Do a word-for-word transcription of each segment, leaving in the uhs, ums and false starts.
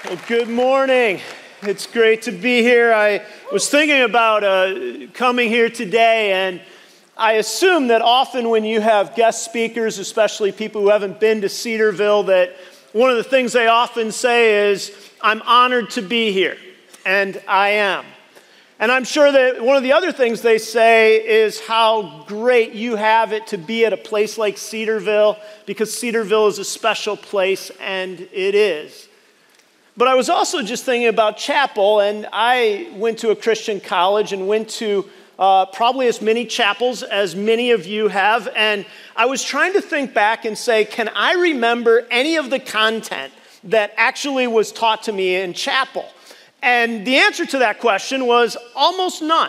Well, good morning. It's great to be here. I was thinking about uh, coming here today, and I assume that often when you have guest speakers, especially people who haven't been to Cedarville, that one of the things they often say is, "I'm honored to be here," and I am. And I'm sure that one of the other things they say is how great you have it to be at a place like Cedarville, because Cedarville is a special place, and it is. But I was also just thinking about chapel, and I went to a Christian college and went to uh, probably as many chapels as many of you have, and I was trying to think back and say, can I remember any of the content that actually was taught to me in chapel? And the answer to that question was almost none.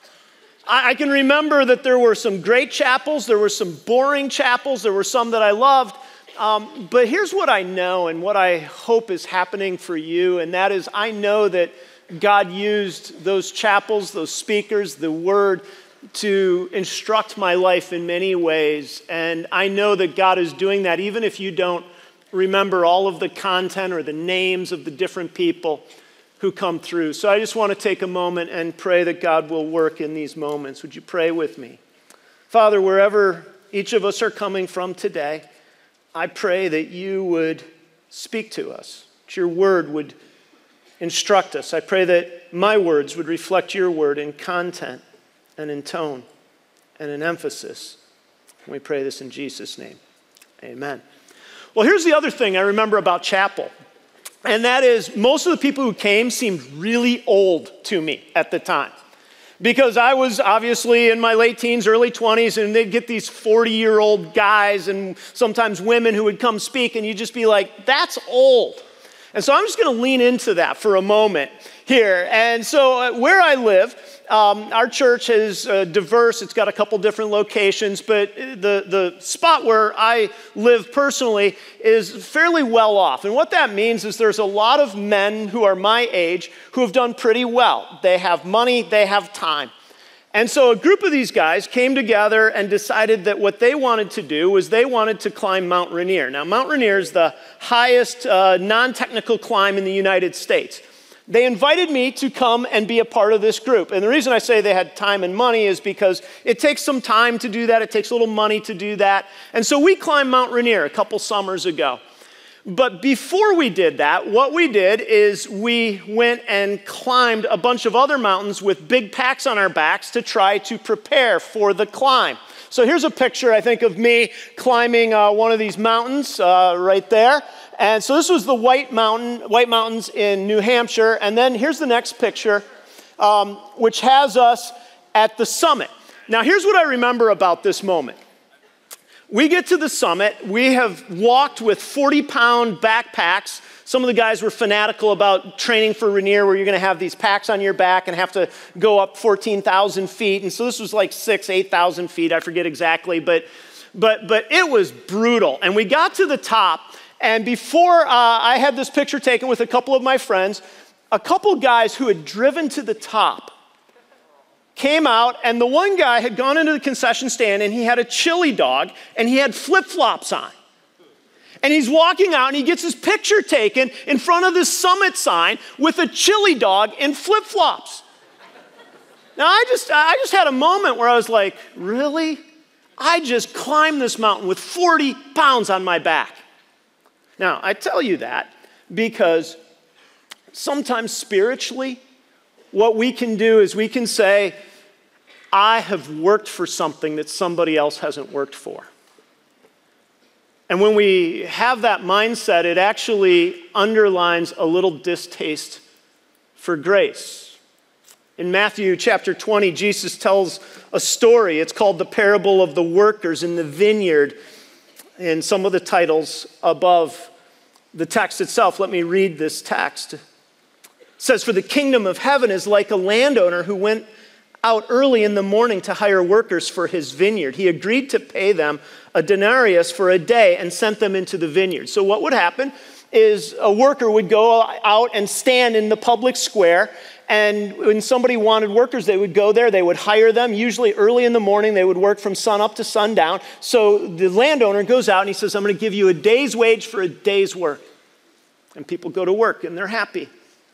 I, I can remember that there were some great chapels, there were some boring chapels, there were some that I loved. Um, but here's what I know and what I hope is happening for you, and that is I know that God used those chapels, those speakers, the word to instruct my life in many ways. And I know that God is doing that even if you don't remember all of the content or the names of the different people who come through. So I just want to take a moment and pray that God will work in these moments. Would you pray with me? Father, wherever each of us are coming from today, I pray that you would speak to us, that your word would instruct us. I pray that my words would reflect your word in content and in tone and in emphasis. And we pray this in Jesus' name. Amen. Well, here's the other thing I remember about chapel, and that is most of the people who came seemed really old to me at the time. Because I was obviously in my late teens, early twenties, and they'd get these forty-year-old guys and sometimes women who would come speak, and you'd just be like, that's old. And so I'm just going to lean into that for a moment here. And so uh, where I live, um, our church is uh, diverse. It's got a couple different locations, but the, the spot where I live personally is fairly well off. And what that means is there's a lot of men who are my age who have done pretty well. They have money, they have time. And so a group of these guys came together and decided that what they wanted to do was they wanted to climb Mount Rainier. Now, Mount Rainier is the highest uh, non-technical climb in the United States. They invited me to come and be a part of this group. And the reason I say they had time and money is because it takes some time to do that. It takes a little money to do that. And so we climbed Mount Rainier a couple summers ago. But before we did that, what we did is we went and climbed a bunch of other mountains with big packs on our backs to try to prepare for the climb. So here's a picture, I think, of me climbing uh, one of these mountains uh, right there. And so this was the White Mountain, White Mountains in New Hampshire. And then here's the next picture, um, which has us at the summit. Now here's what I remember about this moment. We get to the summit. We have walked with forty-pound backpacks. Some of the guys were fanatical about training for Rainier, where you're going to have these packs on your back and have to go up fourteen thousand feet. And so this was like six, eight thousand feet. I forget exactly, but but but it was brutal. And we got to the top, and before uh, I had this picture taken with a couple of my friends, a couple guys who had driven to the top came out, and the one guy had gone into the concession stand, and he had a chili dog, and he had flip-flops on. And he's walking out, and he gets his picture taken in front of this summit sign with a chili dog in flip-flops. Now, I just, I just had a moment where I was like, really? I just climbed this mountain with forty pounds on my back. Now, I tell you that because sometimes spiritually, what we can do is we can say, I have worked for something that somebody else hasn't worked for. And when we have that mindset, it actually underlines a little distaste for grace. In Matthew chapter twenty, Jesus tells a story. It's called the parable of the workers in the vineyard, in some of the titles above the text itself. Let me read this text. It says, "For the kingdom of heaven is like a landowner who went out early in the morning to hire workers for his vineyard. He agreed to pay them a denarius for a day and sent them into the vineyard." So what would happen is a worker would go out and stand in the public square, and when somebody wanted workers, they would go there, they would hire them, usually early in the morning. They would work from sun up to sundown. So the landowner goes out and he says, I'm going to give you a day's wage for a day's work. And people go to work and they're happy.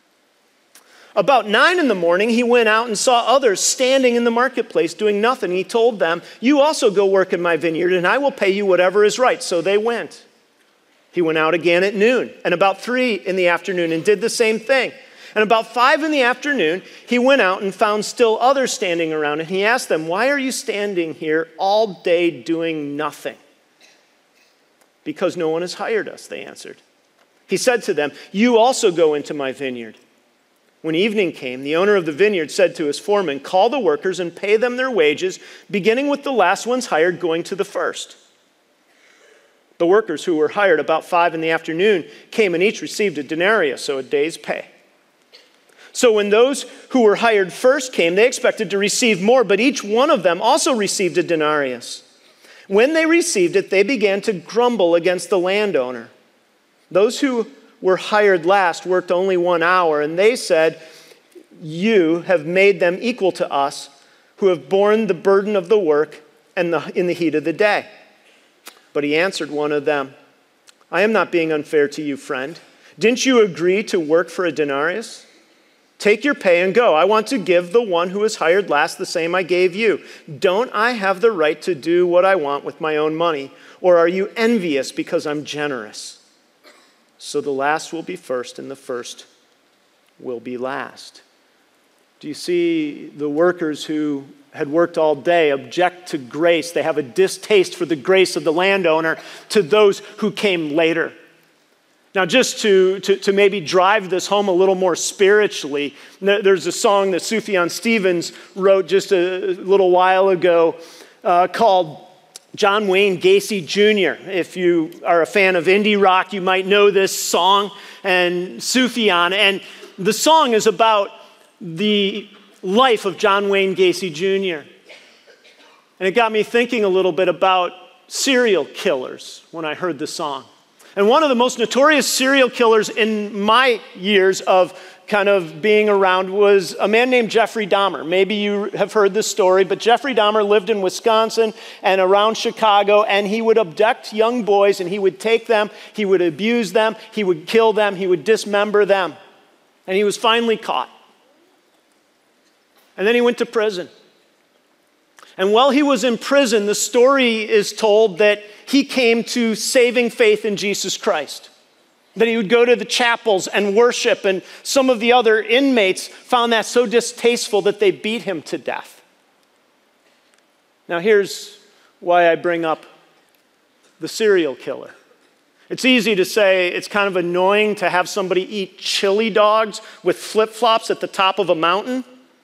About nine in the morning, he went out and saw others standing in the marketplace doing nothing. He told them, "You also go work in my vineyard, and I will pay you whatever is right." So they went. He went out again at noon, and about three in the afternoon, and did the same thing. And about five in the afternoon, he went out and found still others standing around, and he asked them, "Why are you standing here all day doing nothing?" "Because no one has hired us," they answered. He said to them, "You also go into my vineyard." When evening came, the owner of the vineyard said to his foreman, "Call the workers and pay them their wages, beginning with the last ones hired going to the first." The workers who were hired about five in the afternoon came and each received a denarius, so a day's pay. So when those who were hired first came, they expected to receive more, but each one of them also received a denarius. When they received it, they began to grumble against the landowner. Those who were hired last worked only one hour, and they said, "You have made them equal to us, who have borne the burden of the work and the, in the heat of the day." But he answered one of them, "I am not being unfair to you, friend. Didn't you agree to work for a denarius? Take your pay and go. I want to give the one who was hired last the same I gave you. Don't I have the right to do what I want with my own money? Or are you envious because I'm generous?" So the last will be first, and the first will be last. Do you see the workers who had worked all day object to grace? They have a distaste for the grace of the landowner to those who came later. Now, just to, to, to maybe drive this home a little more spiritually, there's a song that Sufjan Stevens wrote just a little while ago uh, called John Wayne Gacy Junior If you are a fan of indie rock, you might know this song and Sufjan. And the song is about the life of John Wayne Gacy Junior And it got me thinking a little bit about serial killers when I heard the song. And one of the most notorious serial killers in my years of kind of being around was a man named Jeffrey Dahmer. Maybe you have heard this story, but Jeffrey Dahmer lived in Wisconsin and around Chicago, and he would abduct young boys, and he would take them, he would abuse them, he would kill them, he would dismember them. And he was finally caught. And then he went to prison. And while he was in prison, the story is told that he came to saving faith in Jesus Christ. That he would go to the chapels and worship, and some of the other inmates found that so distasteful that they beat him to death. Now here's why I bring up the serial killer. It's easy to say it's kind of annoying to have somebody eat chili dogs with flip-flops at the top of a mountain.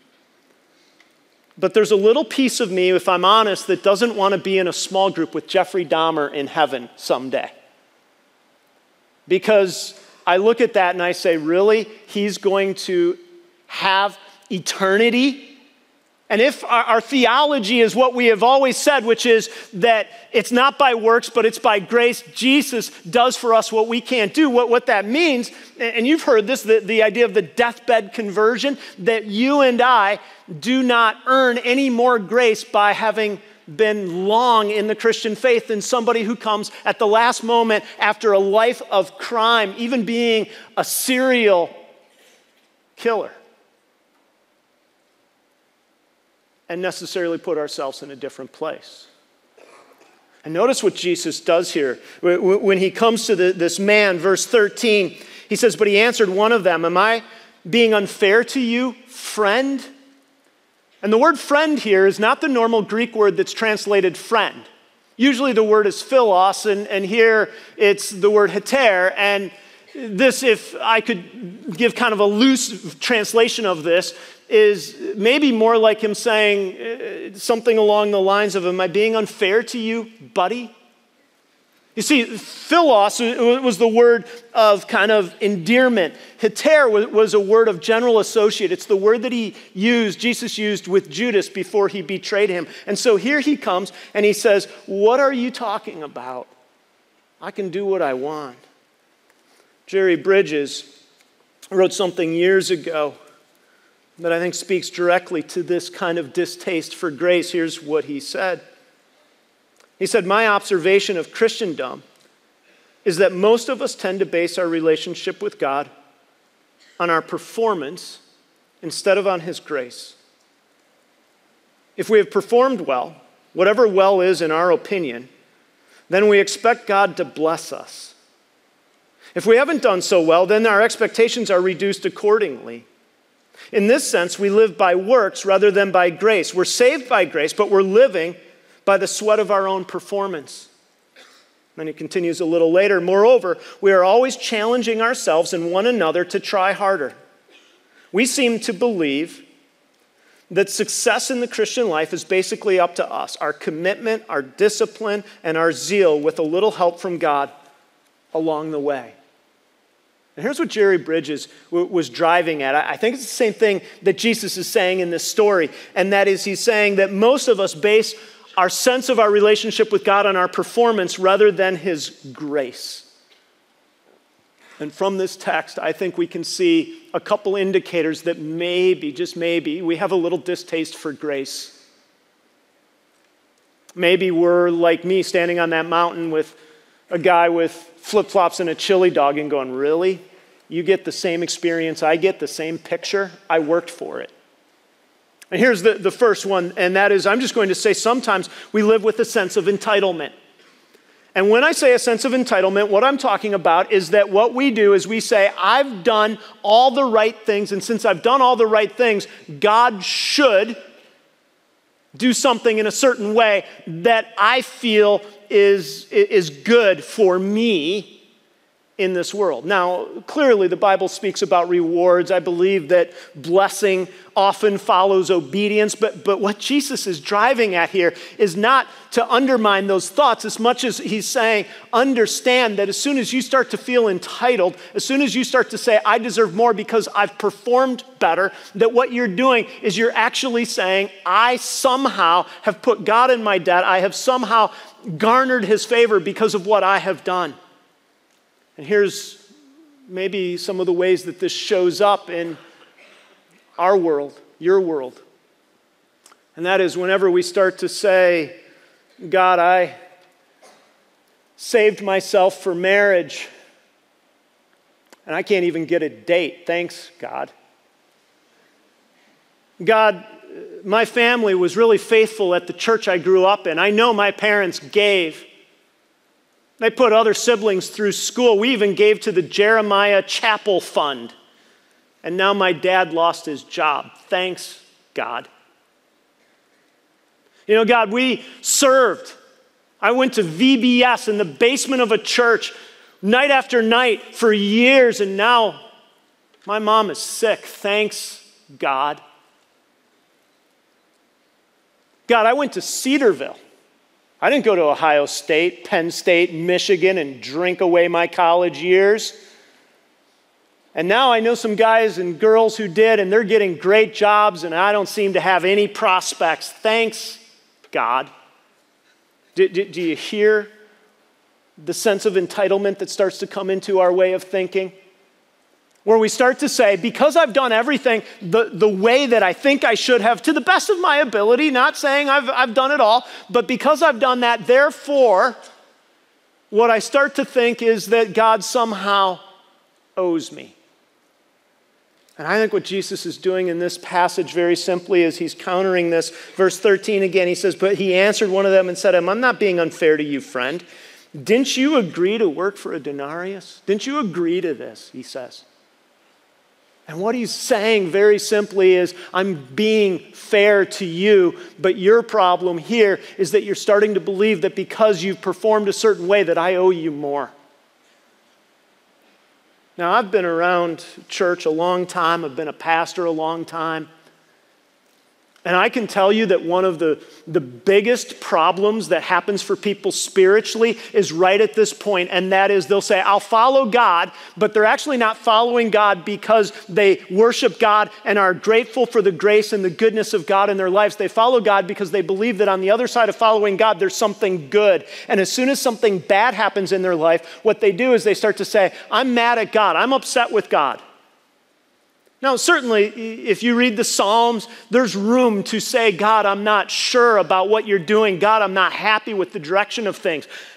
But there's a little piece of me, if I'm honest, that doesn't want to be in a small group with Jeffrey Dahmer in heaven someday. Because I look at that and I say, really? He's going to have eternity? And if our, our theology is what we have always said, which is that it's not by works, but it's by grace, Jesus does for us what we can't do. What, what that means, and you've heard this, the, the idea of the deathbed conversion, that you and I do not earn any more grace by having been long in the Christian faith than somebody who comes at the last moment after a life of crime, even being a serial killer, and necessarily put ourselves in a different place. And notice what Jesus does here. When he comes to the, this man, verse thirteen, he says, "But he answered one of them, 'Am I being unfair to you, friend?'" And the word friend here is not the normal Greek word that's translated friend. Usually the word is philos, and, and here it's the word heter. And this, if I could give kind of a loose translation of this, is maybe more like him saying uh, something along the lines of, "Am I being unfair to you, buddy?" You see, philos was the word of kind of endearment. Heter was a word of general associate. It's the word that he used, Jesus used with Judas before he betrayed him. And so here he comes and he says, "What are you talking about? I can do what I want." Jerry Bridges wrote something years ago that I think speaks directly to this kind of distaste for grace. Here's what he said. He said, "My observation of Christendom is that most of us tend to base our relationship with God on our performance instead of on his grace. If we have performed well, whatever well is in our opinion, then we expect God to bless us. If we haven't done so well, then our expectations are reduced accordingly. In this sense, we live by works rather than by grace. We're saved by grace, but we're living by the sweat of our own performance. Then he continues a little later, moreover, we are always challenging ourselves and one another to try harder. We seem to believe that success in the Christian life is basically up to us, our commitment, our discipline, and our zeal with a little help from God along the way. And here's what Jerry Bridges w- was driving at. I think it's the same thing that Jesus is saying in this story, and that is he's saying that most of us base our sense of our relationship with God on our performance rather than his grace. And from this text, I think we can see a couple indicators that maybe, just maybe, we have a little distaste for grace. Maybe we're like me standing on that mountain with a guy with flip-flops and a chili dog and going, really? You get the same experience, I get the same picture? I worked for it. And here's the, the first one, and that is, I'm just going to say sometimes we live with a sense of entitlement. And when I say a sense of entitlement, what I'm talking about is that what we do is we say, I've done all the right things, and since I've done all the right things, God should do something in a certain way that I feel is, is good for me in this world. Now, clearly the Bible speaks about rewards. I believe that blessing often follows obedience, but, but what Jesus is driving at here is not to undermine those thoughts as much as he's saying, understand that as soon as you start to feel entitled, as soon as you start to say, I deserve more because I've performed better, that what you're doing is you're actually saying, I somehow have put God in my debt. I have somehow garnered his favor because of what I have done. And here's maybe some of the ways that this shows up in our world, your world. And that is whenever we start to say, God, I saved myself for marriage, and I can't even get a date. Thanks, God. God, my family was really faithful at the church I grew up in. I know my parents gave. They put other siblings through school. We even gave to the Jeremiah Chapel Fund. And now my dad lost his job. Thanks, God. You know, God, we served. I went to V B S in the basement of a church night after night for years, and now my mom is sick. Thanks, God. God, I went to Cedarville. I didn't go to Ohio State, Penn State, Michigan, and drink away my college years. And now I know some guys and girls who did, and they're getting great jobs, and I don't seem to have any prospects. Thanks, God. Do, do, do you hear the sense of entitlement that starts to come into our way of thinking? Where we start to say, because I've done everything the, the way that I think I should have, to the best of my ability, not saying I've, I've done it all, but because I've done that, therefore, what I start to think is that God somehow owes me. And I think what Jesus is doing in this passage very simply is he's countering this. Verse thirteen again, he says, but he answered one of them and said, I'm not being unfair to you, friend. Didn't you agree to work for a denarius? Didn't you agree to this, he says. And what he's saying very simply is, I'm being fair to you, but your problem here is that you're starting to believe that because you've performed a certain way that I owe you more. Now, I've been around church a long time. I've been a pastor a long time. And I can tell you that one of the, the biggest problems that happens for people spiritually is right at this point, and that is they'll say, I'll follow God, but they're actually not following God because they worship God and are grateful for the grace and the goodness of God in their lives. They follow God because they believe that on the other side of following God, there's something good. And as soon as something bad happens in their life, what they do is they start to say, I'm mad at God. I'm upset with God. Now, certainly, if you read the Psalms, there's room to say, God, I'm not sure about what you're doing. God, I'm not happy with the direction of things.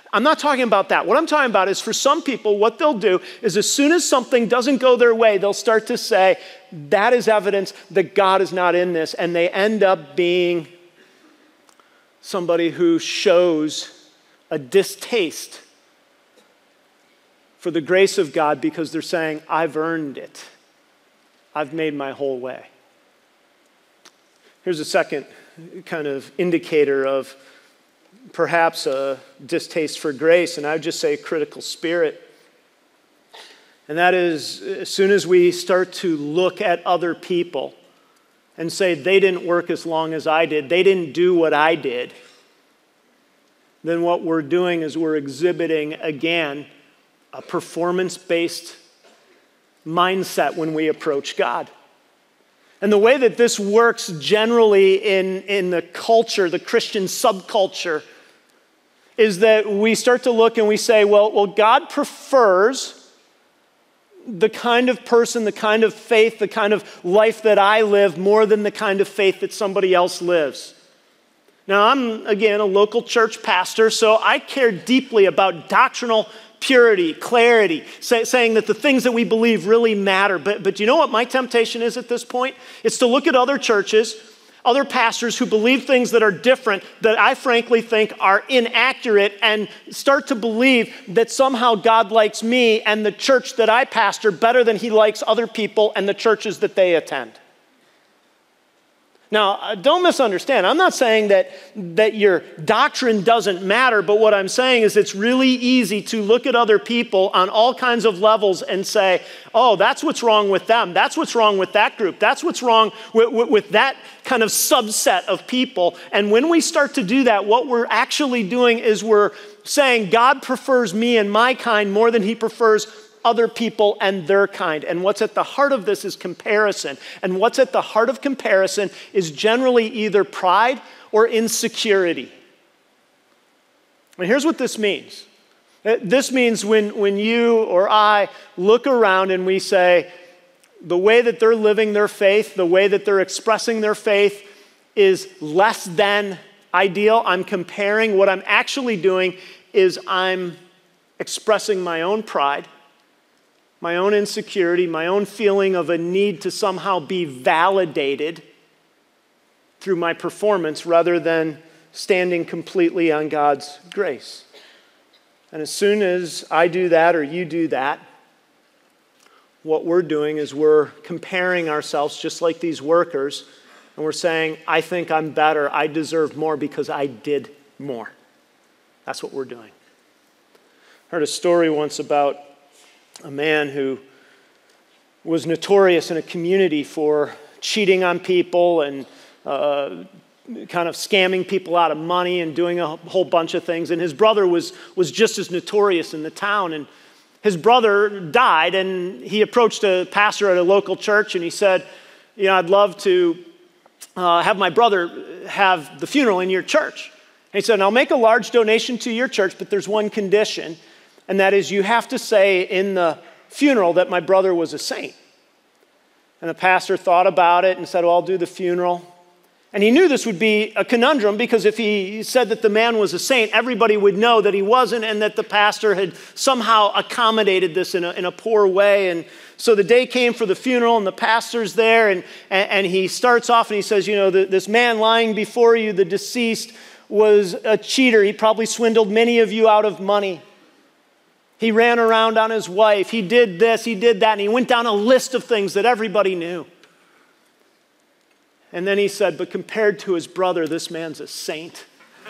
I'm not talking about that. What I'm talking about is for some people, what they'll do is as soon as something doesn't go their way, they'll start to say, that is evidence that God is not in this. And they end up being somebody who shows a distaste for the grace of God because they're saying, I've earned it. I've made my whole way. Here's a second kind of indicator of perhaps a distaste for grace, and I would just say a critical spirit. And that is, as soon as we start to look at other people and say, they didn't work as long as I did, they didn't do what I did, then what we're doing is we're exhibiting, again, a performance-based mindset when we approach God. And the way that this works generally in, in the culture, the Christian subculture, is that we start to look and we say, well, well, God prefers the kind of person, the kind of faith, the kind of life that I live more than the kind of faith that somebody else lives. Now, I'm, again, a local church pastor, so I care deeply about doctrinal purity, clarity, say, saying that the things that we believe really matter. But, but you know what my temptation is at this point? It's to look at other churches, other pastors who believe things that are different, that I frankly think are inaccurate, and start to believe that somehow God likes me and the church that I pastor better than he likes other people and the churches that they attend. Now, don't misunderstand. I'm not saying that, that your doctrine doesn't matter, but what I'm saying is it's really easy to look at other people on all kinds of levels and say, oh, that's what's wrong with them. That's what's wrong with that group. That's what's wrong with, with, with that kind of subset of people. And when we start to do that, what we're actually doing is we're saying God prefers me and my kind more than he prefers other people and their kind. And what's at the heart of this is comparison. And what's at the heart of comparison is generally either pride or insecurity. And here's what this means. This means when, when you or I look around and we say, the way that they're living their faith, the way that they're expressing their faith is less than ideal. I'm comparing. What I'm actually doing is I'm expressing my own pride, my own insecurity, my own feeling of a need to somehow be validated through my performance rather than standing completely on God's grace. And as soon as I do that or you do that, what we're doing is we're comparing ourselves just like these workers, and we're saying, I think I'm better, I deserve more because I did more. That's what we're doing. I heard a story once about a man who was notorious in a community for cheating on people and uh, kind of scamming people out of money and doing a whole bunch of things. And his brother was, was just as notorious in the town. And his brother died, and he approached a pastor at a local church, and he said, you know, I'd love to uh, have my brother have the funeral in your church. And he said, I'll make a large donation to your church, but there's one condition. And that is you have to say in the funeral that my brother was a saint. And the pastor thought about it and said, well, I'll do the funeral. And he knew this would be a conundrum because if he said that the man was a saint, everybody would know that he wasn't and that the pastor had somehow accommodated this in a, in a poor way. And so the day came for the funeral and the pastor's there and, and, and he starts off and he says, you know, the, this man lying before you, the deceased, was a cheater. He probably swindled many of you out of money. He ran around on his wife. He did this, he did that, and he went down a list of things that everybody knew. And then he said, but compared to his brother, this man's a saint.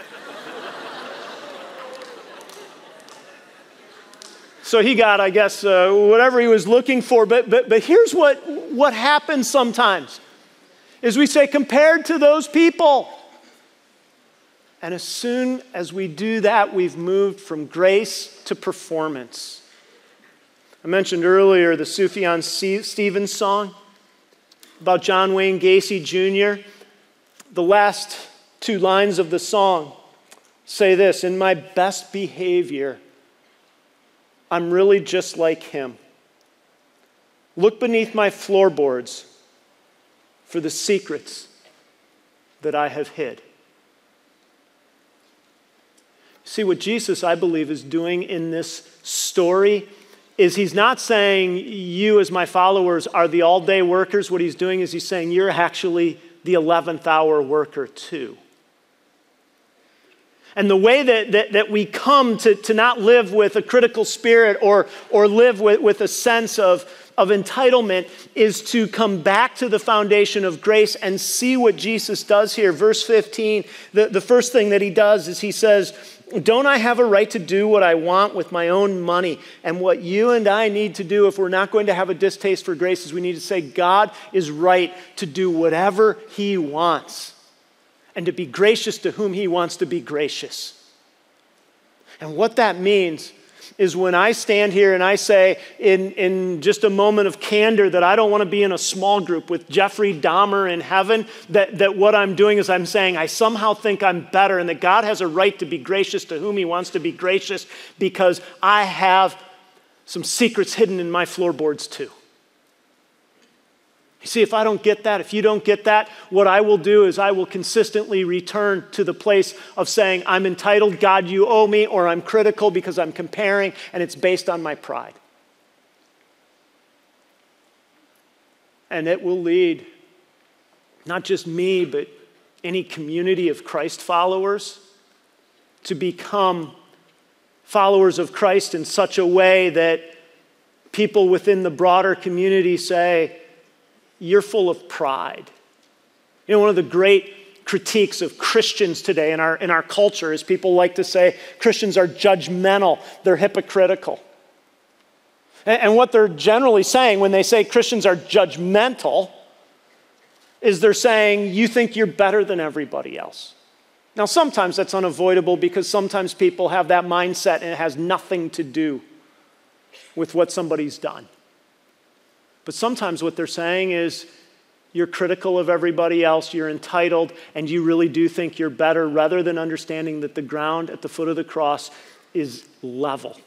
So he got, I guess, uh, whatever he was looking for. But, but, but here's what, what happens sometimes, is we say, compared to those people. And as soon as we do that, we've moved from grace to performance. I mentioned earlier the Sufjan Stevens song about John Wayne Gacy Junior The last two lines of the song say this: in my best behavior, I'm really just like him. Look beneath my floorboards for the secrets that I have hid. See, what Jesus, I believe, is doing in this story is he's not saying you as my followers are the all-day workers. What he's doing is he's saying you're actually the eleventh hour worker too. And the way that, that, that we come to, to not live with a critical spirit or, or live with, with a sense of, of entitlement is to come back to the foundation of grace and see what Jesus does here. Verse fifteen, the, the first thing that he does is he says, don't I have a right to do what I want with my own money? And what you and I need to do if we're not going to have a distaste for grace is we need to say God is right to do whatever he wants and to be gracious to whom he wants to be gracious. And what that means is when I stand here and I say in, in just a moment of candor that I don't want to be in a small group with Jeffrey Dahmer in heaven, that, that what I'm doing is I'm saying I somehow think I'm better and that God has a right to be gracious to whom he wants to be gracious because I have some secrets hidden in my floorboards too. You see, if I don't get that, if you don't get that, what I will do is I will consistently return to the place of saying, I'm entitled, God, you owe me, or I'm critical because I'm comparing, and it's based on my pride. And it will lead, not just me, but any community of Christ followers to become followers of Christ in such a way that people within the broader community say, you're full of pride. You know, one of the great critiques of Christians today in our, in our culture is people like to say Christians are judgmental, they're hypocritical. And, and what they're generally saying when they say Christians are judgmental is they're saying you think you're better than everybody else. Now, sometimes that's unavoidable because sometimes people have that mindset and it has nothing to do with what somebody's done. But sometimes what they're saying is you're critical of everybody else, you're entitled, and you really do think you're better rather than understanding that the ground at the foot of the cross is level.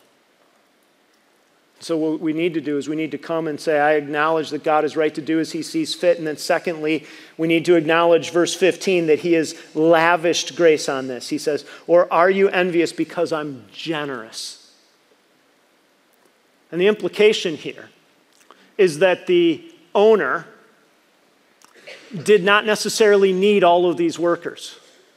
So what we need to do is we need to come and say, I acknowledge that God is right to do as he sees fit. And then secondly, we need to acknowledge verse fifteen that he has lavished grace on this. He says, or are you envious because I'm generous? And the implication here is that the owner did not necessarily need all of these workers.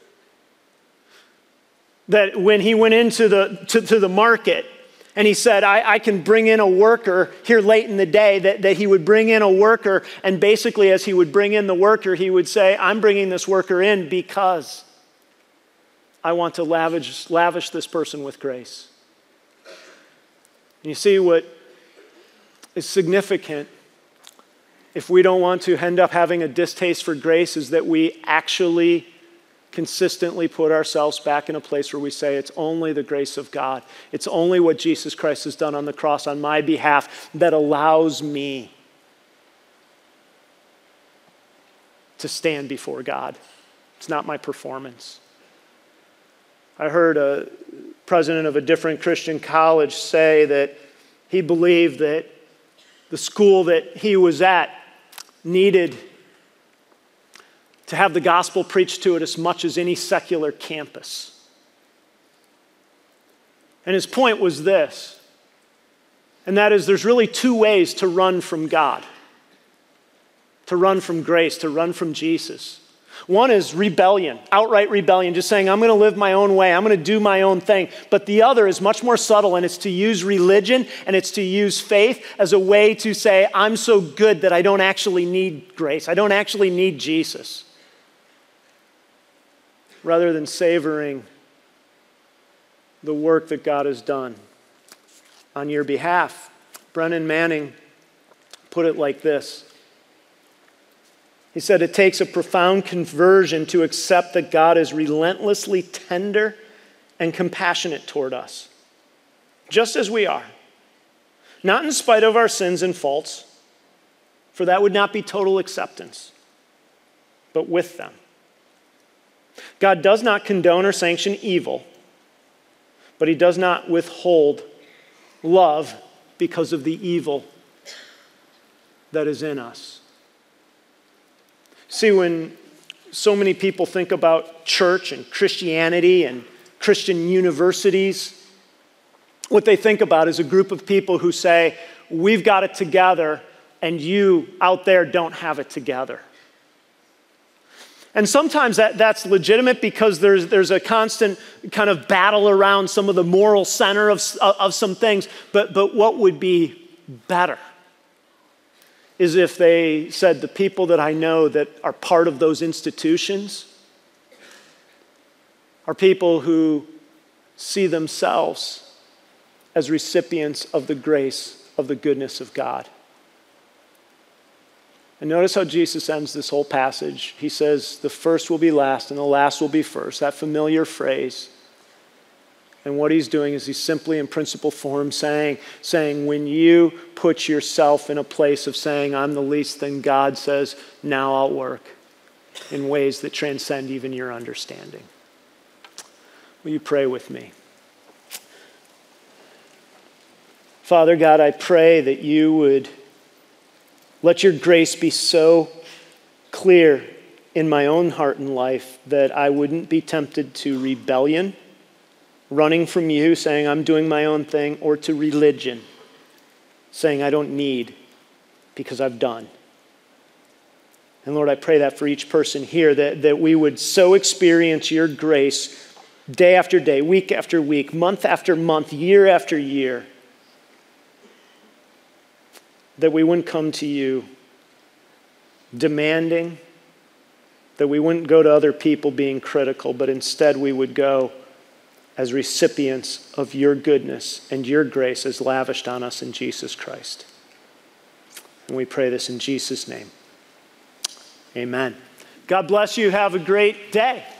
That when he went into the, to, to the market and he said, I, I can bring in a worker here late in the day, that, that he would bring in a worker, and basically as he would bring in the worker, he would say, I'm bringing this worker in because I want to lavish, lavish this person with grace. And you see what is significant if we don't want to end up having a distaste for grace is that we actually consistently put ourselves back in a place where we say it's only the grace of God. It's only what Jesus Christ has done on the cross on my behalf that allows me to stand before God. It's not my performance. I heard a president of a different Christian college say that he believed that the school that he was at needed to have the gospel preached to it as much as any secular campus. And his point was this, and that is there's really two ways to run from God, to run from grace, to run from Jesus. One is rebellion, outright rebellion, just saying, I'm going to live my own way, I'm going to do my own thing. But the other is much more subtle, and it's to use religion and it's to use faith as a way to say, I'm so good that I don't actually need grace. I don't actually need Jesus. Rather than savoring the work that God has done on your behalf. Brennan Manning put it like this. He said, it takes a profound conversion to accept that God is relentlessly tender and compassionate toward us, just as we are. Not in spite of our sins and faults, for that would not be total acceptance, but with them. God does not condone or sanction evil, but he does not withhold love because of the evil that is in us. See, when so many people think about church and Christianity and Christian universities. What they think about is a group of people who say, we've got it together, and you out there don't have it together. And sometimes that, that's legitimate because there's, there's a constant kind of battle around some of the moral center of, of some things. But, but what would be better is if they said, the people that I know that are part of those institutions are people who see themselves as recipients of the grace of the goodness of God. And notice how Jesus ends this whole passage. He says, the first will be last and the last will be first, that familiar phrase. And what he's doing is he's simply in principle form saying, saying, when you put yourself in a place of saying, I'm the least, then God says, now I'll work in ways that transcend even your understanding. Will you pray with me? Father God, I pray that you would let your grace be so clear in my own heart and life that I wouldn't be tempted to rebellion, running from you, saying I'm doing my own thing, or to religion, saying I don't need because I've done. And Lord, I pray that for each person here, that, that we would so experience your grace day after day, week after week, month after month, year after year, that we wouldn't come to you demanding, that we wouldn't go to other people being critical, but instead we would go as recipients of your goodness and your grace as lavished on us in Jesus Christ. And we pray this in Jesus' name. Amen. God bless you. Have a great day.